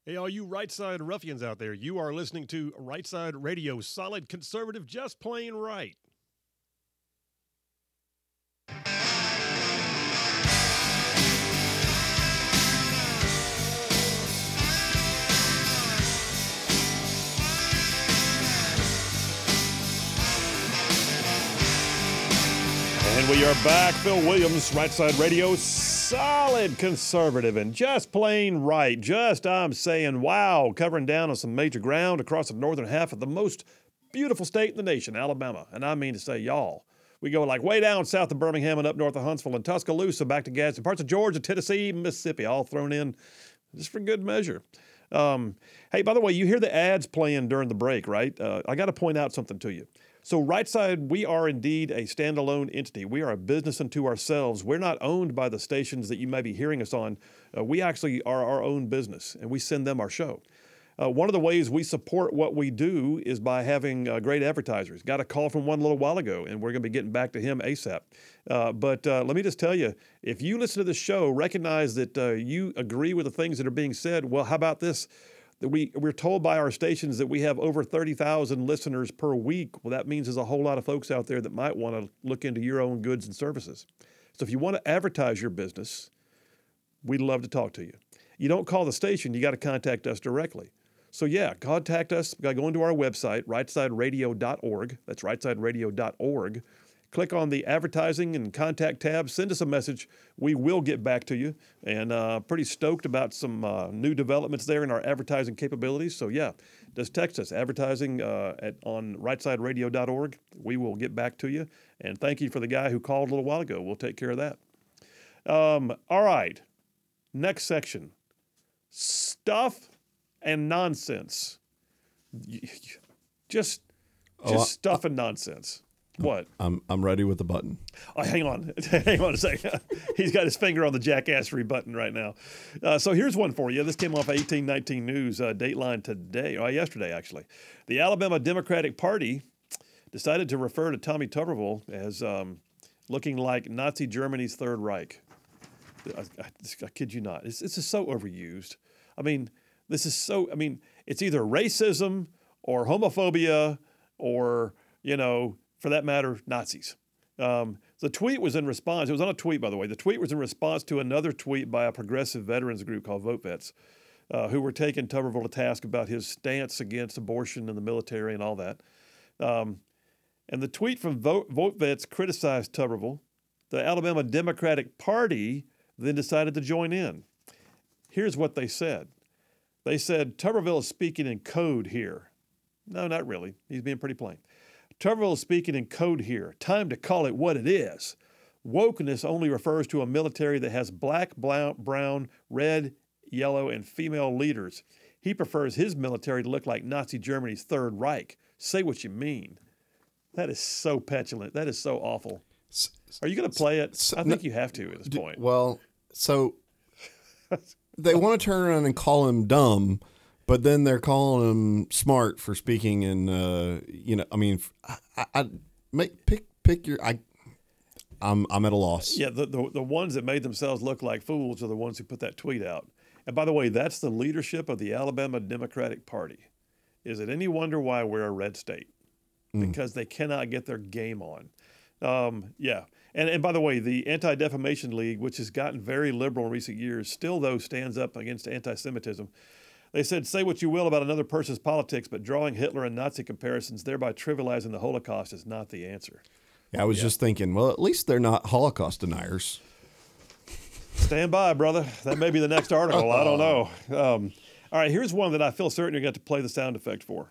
Hey, all you right side ruffians out there, you are listening to Right Side Radio, solid conservative, just plain right. And we are back. Phil Williams, Right Side Radio, solid conservative and just plain right. I'm saying, wow, covering down on some major ground across the northern half of the most beautiful state in the nation, Alabama. And I mean to say, y'all. We go like way down south of Birmingham and up north of Huntsville and Tuscaloosa, back to Gadsden, parts of Georgia, Tennessee, Mississippi, all thrown in just for good measure. Hey, by the way, you hear the ads playing during the break, right? I got to point out something to you. So Right Side, we are indeed a standalone entity. We are a business unto ourselves. We're not owned by the stations that you may be hearing us on. We actually are our own business, and we send them our show. One of the ways we support what we do is by having great advertisers. Got a call from one a little while ago, and we're going to be getting back to him ASAP. But let me just tell you, if you listen to the show, recognize that you agree with the things that are being said. Well, how about this? We're told by our stations that we have over 30,000 listeners per week. Well, that means there's a whole lot of folks out there that might want to look into your own goods and services. So if you want to advertise your business, we'd love to talk to you. You don't call the station, you got to contact us directly. So yeah, contact us by going to our website, rightsideradio.org. That's rightsideradio.org. Click on the advertising and contact tab. Send us a message. We will get back to you. And pretty stoked about some new developments there in our advertising capabilities. So yeah, just text us, advertising on rightsideradio.org. We will get back to you. And thank you for the guy who called a little while ago. We'll take care of that. All right, next section. Stuff and nonsense. Just stuff and nonsense. What? I'm ready with the button. Oh, hang on a second. He's got his finger on the jackassery button right now. So here's one for you. This came off 1819 News, Dateline today, or yesterday actually. The Alabama Democratic Party decided to refer to Tommy Tuberville as looking like Nazi Germany's Third Reich. I kid you not. This is so overused. I mean, it's either racism or homophobia or, for that matter, Nazis. The tweet was in response. It was on a tweet, by the way. The tweet was in response to another tweet by a progressive veterans group called Vote Vets, who were taking Tuberville to task about his stance against abortion in the military and all that. And the tweet from Vote Vets criticized Tuberville. The Alabama Democratic Party then decided to join in. Here's what they said. They said, Tuberville is speaking in code here. No, not really. He's being pretty plain. Tuberville is speaking in code here. Time to call it what it is. Wokeness only refers to a military that has black, brown, red, yellow, and female leaders. He prefers his military to look like Nazi Germany's Third Reich. Say what you mean. That is so petulant. That is so awful. Are you going to play it? I think you have to at this point. Well, so they want to turn around and call him dumb, but then they're calling him smart for speaking in, pick your, I'm at a loss. Yeah, the ones that made themselves look like fools are the ones who put that tweet out. And by the way, that's the leadership of the Alabama Democratic Party. Is it any wonder why we're a red state? Because they cannot get their game on. Yeah. And by the way, the Anti-Defamation League, which has gotten very liberal in recent years, still, though, stands up against anti-Semitism. They said, say what you will about another person's politics, but drawing Hitler and Nazi comparisons, thereby trivializing the Holocaust, is not the answer. Yeah, I was just thinking, well, at least they're not Holocaust deniers. Stand by, brother. That may be the next article. I don't know. All right, here's one that I feel certain you're going to play the sound effect for.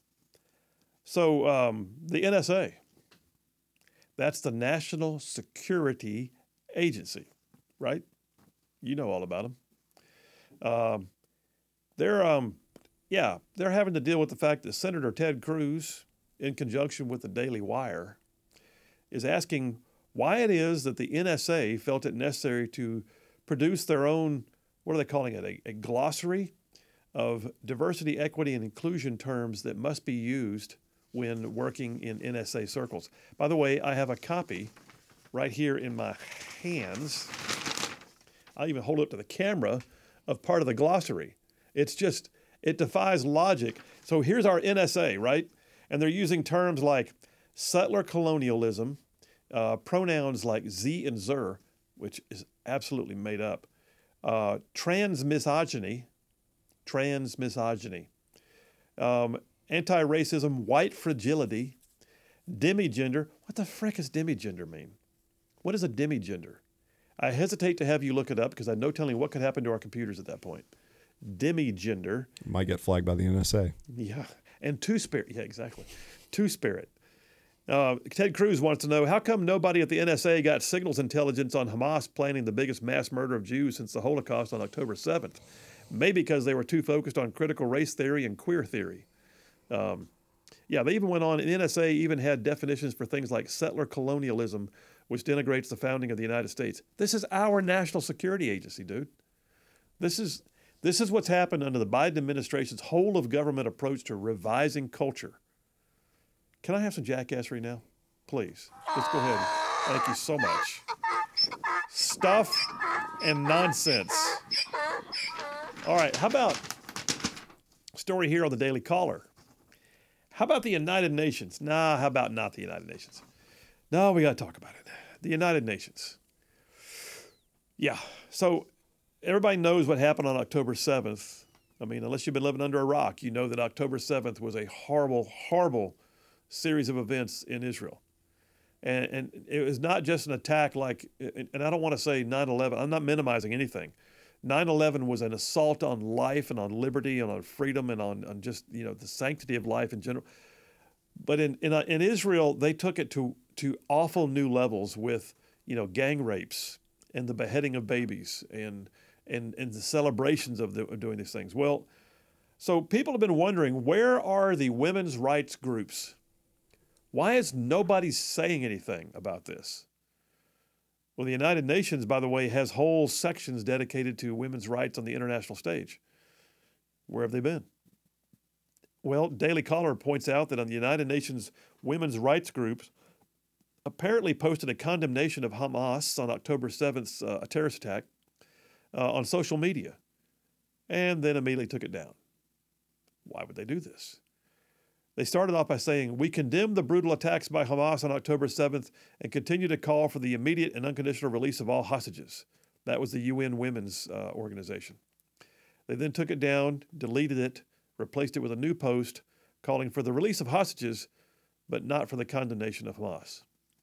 So the NSA, that's the National Security Agency, right? You know all about them. They're having to deal with the fact that Senator Ted Cruz, in conjunction with the Daily Wire, is asking why it is that the NSA felt it necessary to produce their own, what are they calling it, a glossary of diversity, equity, and inclusion terms that must be used when working in NSA circles. By the way, I have a copy right here in my hands. I'll even hold it up to the camera of part of the glossary. It's just, it defies logic. So here's our NSA, right? And they're using terms like settler colonialism, pronouns like ze and zer, which is absolutely made up, trans-misogyny, anti-racism, white fragility, demigender. What the frick does demigender mean? What is a demigender? I hesitate to have you look it up because I have no telling what could happen to our computers at that point. Demigender. Might get flagged by the NSA. Yeah. And two-spirit. Yeah, exactly. Two-spirit. Ted Cruz wants to know, how come nobody at the NSA got signals intelligence on Hamas planning the biggest mass murder of Jews since the Holocaust on October 7th? Maybe because they were too focused on critical race theory and queer theory. Yeah, they even went on, and the NSA even had definitions for things like settler colonialism, which denigrates the founding of the United States. This is our national security agency, dude. This is what's happened under the Biden administration's whole of government approach to revising culture. Can I have some jackassery now? Please. Let's go ahead. Thank you so much. Stuff and nonsense. All right, how about a story here on the Daily Caller? How about the United Nations? Nah, how about not the United Nations? No, we got to talk about it. The United Nations. Yeah, so everybody knows what happened on October 7th. I mean, unless you've been living under a rock, you know that October 7th was a horrible, horrible series of events in Israel. And it was not just an attack like, and I don't want to say 9/11, I'm not minimizing anything. 9/11 was an assault on life and on liberty and on freedom and on just, you know, the sanctity of life in general. But in Israel, they took it to awful new levels with, you know, gang rapes and the beheading of babies and the celebrations of doing these things. Well, so people have been wondering, where are the women's rights groups? Why is nobody saying anything about this? Well, the United Nations, by the way, has whole sections dedicated to women's rights on the international stage. Where have they been? Well, Daily Caller points out that on the United Nations women's rights groups apparently posted a condemnation of Hamas on October 7th's terrorist attack on social media, and then immediately took it down. Why would they do this? They started off by saying, we condemn the brutal attacks by Hamas on October 7th and continue to call for the immediate and unconditional release of all hostages. That was the UN Women's Organization. They then took it down, deleted it, replaced it with a new post calling for the release of hostages, but not for the condemnation of Hamas.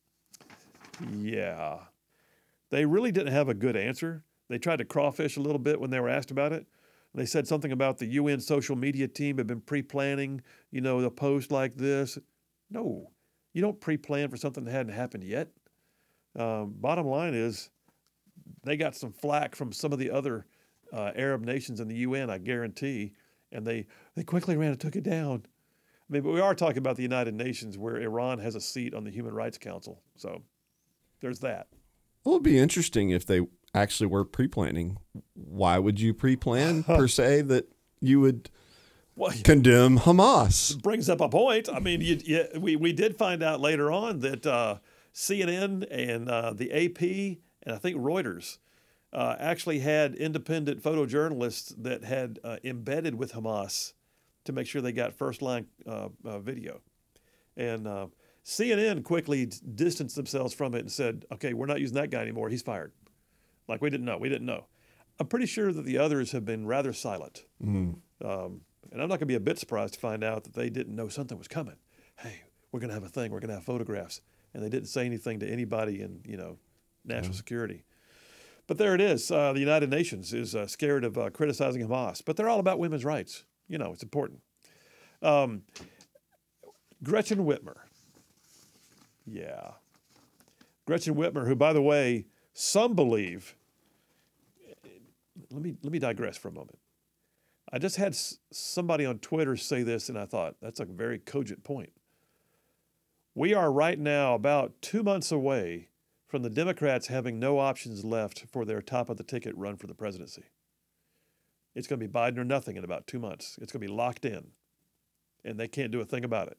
Yeah. They really didn't have a good answer. They tried to crawfish a little bit when they were asked about it. They said something about the UN social media team had been pre-planning, you know, the post like this. No, you don't pre-plan for something that hadn't happened yet. Bottom line is they got some flack from some of the other Arab nations in the UN, I guarantee, and they quickly ran and took it down. I mean, but we are talking about the United Nations where Iran has a seat on the Human Rights Council. So there's that. Well, it'd be interesting if they actually were pre-planning. Why would you pre-plan per se that you would condemn Hamas? Brings up a point. I mean, we did find out later on that CNN and the AP and I think Reuters actually had independent photojournalists that had embedded with Hamas to make sure they got first-line video. And CNN quickly distanced themselves from it and said, okay, we're not using that guy anymore. He's fired. Like, we didn't know. I'm pretty sure that the others have been rather silent. And I'm not going to be a bit surprised to find out that they didn't know something was coming. Hey, we're going to have a thing. We're going to have photographs. And they didn't say anything to anybody in, you know, national security. But there it is. The United Nations is scared of criticizing Hamas. But they're all about women's rights. You know, it's important. Gretchen Whitmer. Yeah. Gretchen Whitmer, who, by the way, some believe, let me digress for a moment. I just had somebody on Twitter say this, and I thought, that's a very cogent point. We are right now about 2 months away from the Democrats having no options left for their top-of-the-ticket run for the presidency. It's going to be Biden or nothing in about 2 months. It's going to be locked in, and they can't do a thing about it.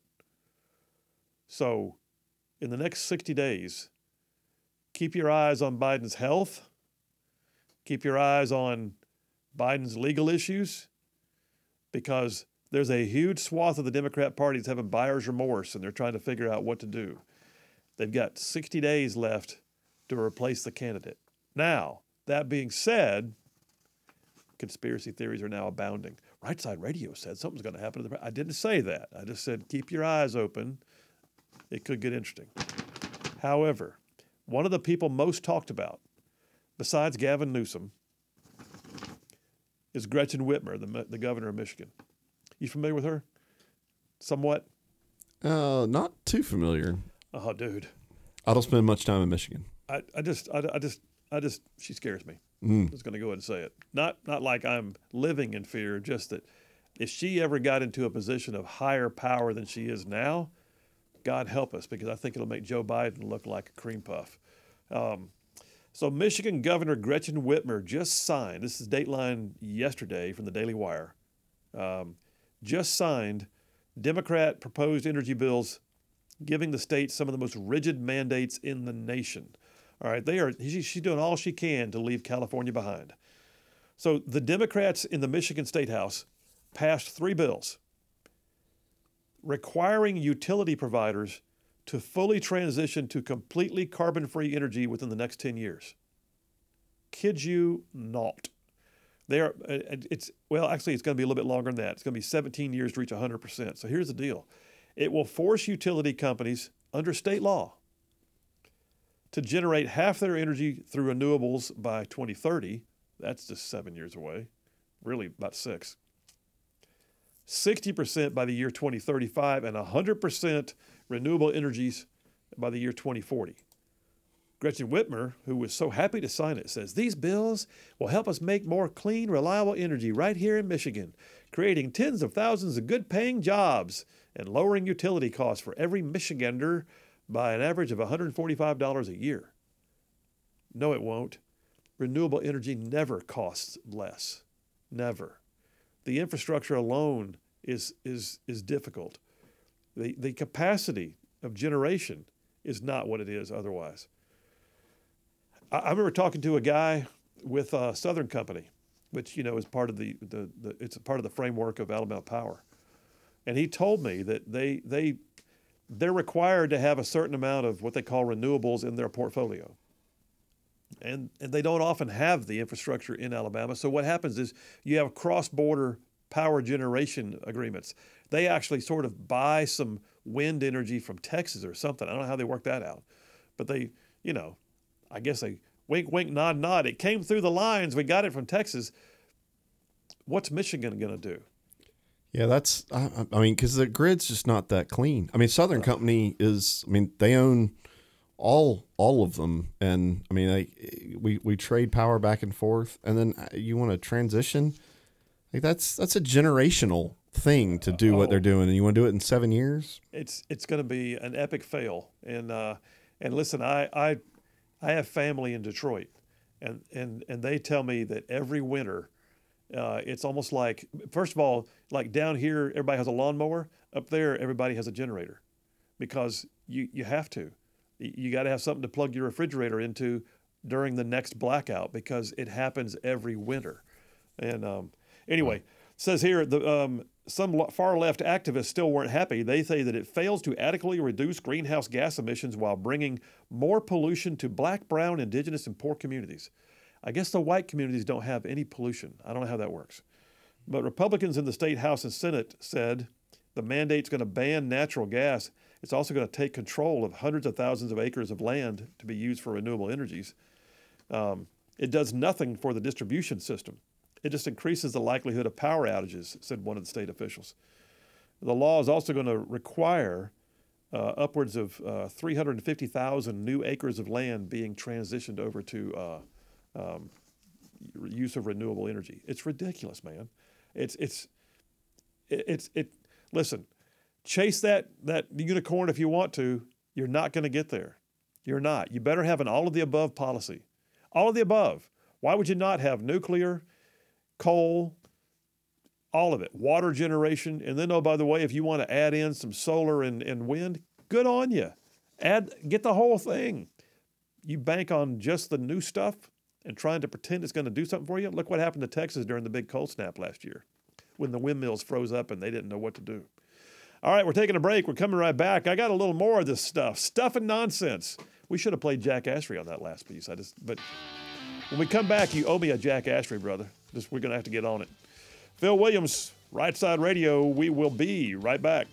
So in the next 60 days, keep your eyes on Biden's health. Keep your eyes on Biden's legal issues. because there's a huge swath of the Democrat Party that's having buyer's remorse, and they're trying to figure out what to do. They've got 60 days left to replace the candidate. Now, that being said, conspiracy theories are now abounding. Right Side Radio said something's going to happen to the I didn't say that. I just said keep your eyes open. It could get interesting. However, one of the people most talked about, besides Gavin Newsom, is Gretchen Whitmer, the governor of Michigan. You familiar with her? Somewhat? Not too familiar. Oh, dude. I don't spend much time in Michigan. I just, she scares me. Mm. I'm just going to go ahead and say it. Not like I'm living in fear, just that if she ever got into a position of higher power than she is now, God help us, because I think it'll make Joe Biden look like a cream puff. So Michigan Governor Gretchen Whitmer just signed, this is Dateline yesterday from the Daily Wire, just signed Democrat proposed energy bills giving the state some of the most rigid mandates in the nation. All right, she's doing all she can to leave California behind. So the Democrats in the Michigan State House passed 3 bills requiring utility providers to fully transition to completely carbon-free energy within the next 10 years. Kid you not. It's going to be a little bit longer than that. It's going to be 17 years to reach 100%. So here's the deal. It will force utility companies under state law to generate half their energy through renewables by 2030. That's just 7 years away, really about 6. 60% by the year 2035 and 100% renewable energies by the year 2040. Gretchen Whitmer, who was so happy to sign it, says, these bills will help us make more clean, reliable energy right here in Michigan, creating tens of thousands of good-paying jobs and lowering utility costs for every Michigander by an average of $145 a year. No, it won't. Renewable energy never costs less. Never. The infrastructure alone is difficult. The capacity of generation is not what it is otherwise. I remember talking to a guy with Southern Company, which is part of it's a part of the framework of Alabama Power, and he told me that they're required to have a certain amount of what they call renewables in their portfolio. And they don't often have the infrastructure in Alabama. So what happens is you have cross-border power generation agreements. They actually sort of buy some wind energy from Texas or something. I don't know how they work that out. But they, I guess they wink, wink, nod, nod. It came through the lines. We got it from Texas. What's Michigan going to do? Yeah, that's, because the grid's just not that clean. Southern Company they own all of them. And we trade power back and forth. And then you want to transition. That's a generational thing to do what they're doing. And you want to do it in 7 years? It's going to be an epic fail. And listen, I have family in Detroit and they tell me that every winter, it's almost like, first of all, like down here, everybody has a lawnmower. Up there, everybody has a generator because you have to. You got to have something to plug your refrigerator into during the next blackout because it happens every winter. And anyway, it says here, some far-left activists still weren't happy. They say that it fails to adequately reduce greenhouse gas emissions while bringing more pollution to Black, brown, Indigenous, and poor communities. I guess the white communities don't have any pollution. I don't know how that works. But Republicans in the State House and Senate said the mandate's going to ban natural gas. It's also going to take control of hundreds of thousands of acres of land to be used for renewable energies. It does nothing for the distribution system. It just increases the likelihood of power outages, said one of the state officials. The law is also going to require upwards of 350,000 new acres of land being transitioned over to use of renewable energy. It's ridiculous, man. Listen, chase that unicorn if you want to. You're not going to get there. You're not. You better have an all of the above policy. All of the above. Why would you not have nuclear, coal, all of it, water generation, and then, oh, by the way, if you want to add in some solar and wind, good on you. Get the whole thing. You bank on just the new stuff and trying to pretend it's going to do something for you. Look what happened to Texas during the big cold snap last year. when the windmills froze up and they didn't know what to do. All right, we're taking a break. We're coming right back. I got a little more of this stuff and nonsense. We should have played Jack Ashery on that last piece. But when we come back, you owe me a Jack Ashery, brother. We're going to have to get on it. Phil Williams, Right Side Radio. We will be right back.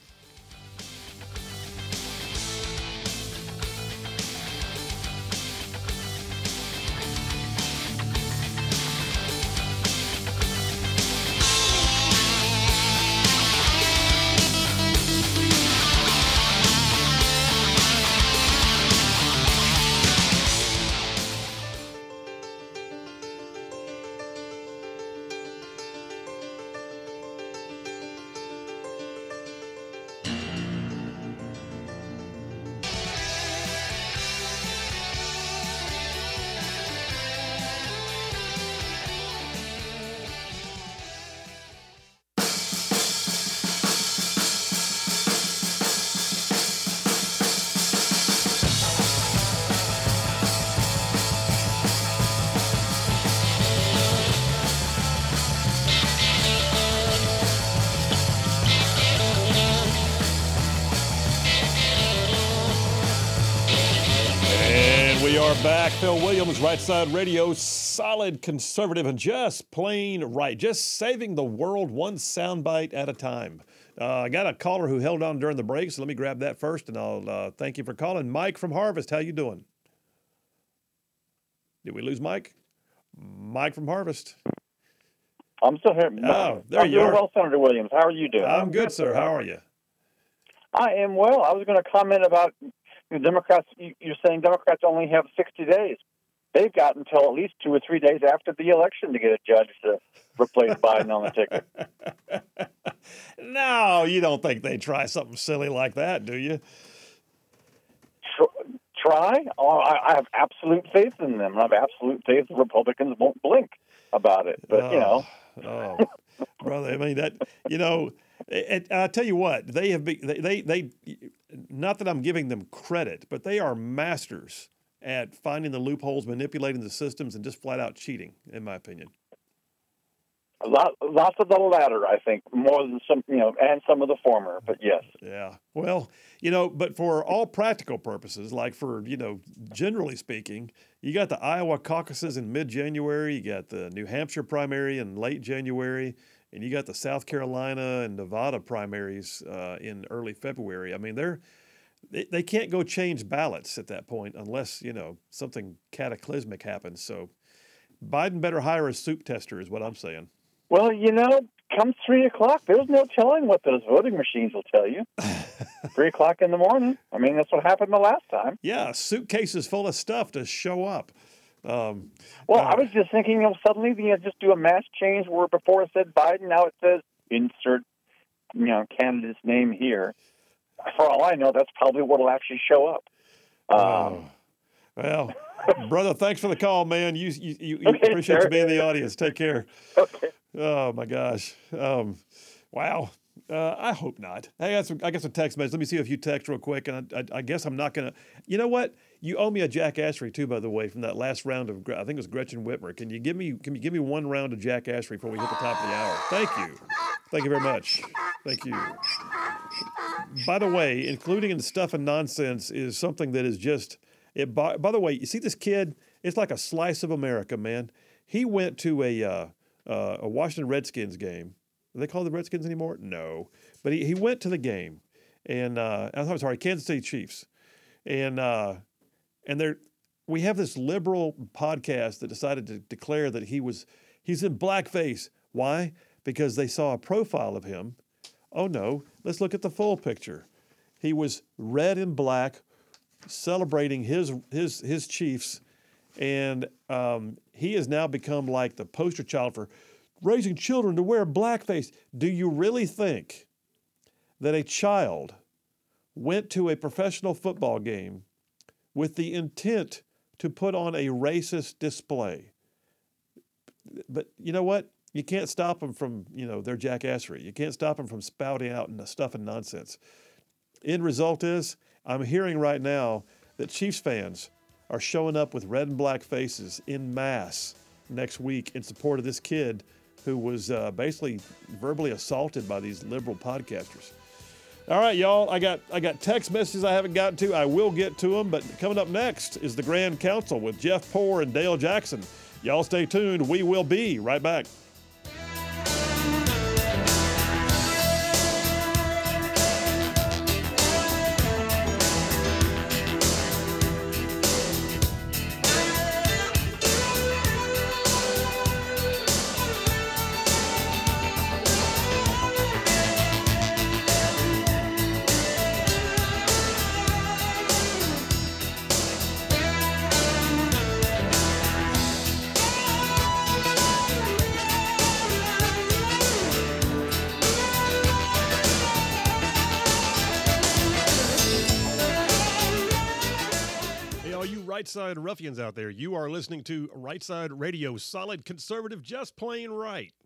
Back, Phil Williams, Right Side Radio, solid conservative and just plain right, just saving the world one soundbite at a time. I got a caller who held on during the break, so let me grab that first, and I'll thank you for calling. Mike from Harvest, how you doing? Did we lose Mike? Mike from Harvest. I'm still here. Oh, there I'm you doing are. well, Senator Williams. How are you doing? I'm good, sir. How are you? I am well. I was going to comment about Democrats. You're saying Democrats only have 60 days. They've got until at least 2 or 3 days after the election to get a judge to replace Biden on the ticket. No, you don't think they'd try something silly like that, do you? Try? Oh, I have absolute faith in them. I have absolute faith the Republicans won't blink about it. But, Oh, brother, I mean, that, I'll tell you what, they have been, they not that I'm giving them credit, but they are masters at finding the loopholes, manipulating the systems, and just flat out cheating, in my opinion. Lots of the latter, I think, more than some, and some of the former, but yes. Yeah. Well, but for all practical purposes, like for, generally speaking, you got the Iowa caucuses in mid-January, you got the New Hampshire primary in late January, and you got the South Carolina and Nevada primaries in early February. I mean, they can't go change ballots at that point unless, something cataclysmic happens. So Biden better hire a soup tester is what I'm saying. Well, come 3 o'clock, there's no telling what those voting machines will tell you. 3 o'clock in the morning. I mean, that's what happened the last time. Yeah, suitcases full of stuff to show up. I was just thinking suddenly just do a mass change where before it said Biden, now it says insert, candidate's name here. For all I know, that's probably what will actually show up. Well, brother, thanks for the call, man. You Okay, appreciate sir. you being in the audience. Take care. Okay. Oh my gosh. Wow. I hope not. Hey, I got some text messages. Let me see a few texts real quick, and I guess I'm not gonna. You know what? You owe me a Jack Ashery too, by the way, from that last round of I think it was Gretchen Whitmer. Can you give me one round of Jack Ashery before we hit the top of the hour? Thank you. Thank you very much. Thank you. By the way, including in the stuff and nonsense is something that is just. By the way, you see this kid? It's like a slice of America, man. He went to a Washington Redskins game. Do they call the Redskins anymore? No. But he went to the game, and I'm sorry, Kansas City Chiefs, and we have this liberal podcast that decided to declare that he's in blackface. Why? Because they saw a profile of him. Oh no, let's look at the full picture. He was red and black, celebrating his Chiefs, and he has now become like the poster child for raising children to wear blackface. Do you really think that a child went to a professional football game with the intent to put on a racist display? But you know what? You can't stop them from, their jackassery. You can't stop them from spouting out stuff and nonsense. End result is, I'm hearing right now that Chiefs fans are showing up with red and black faces en masse next week in support of this kid who was basically verbally assaulted by these liberal podcasters. All right, y'all. I got text messages I haven't gotten to. I will get to them, but coming up next is the Grand Council with Jeff Poor and Dale Jackson. Y'all stay tuned. We will be right back. Right Side Ruffians out there, you are listening to Right Side Radio, solid conservative, just plain right.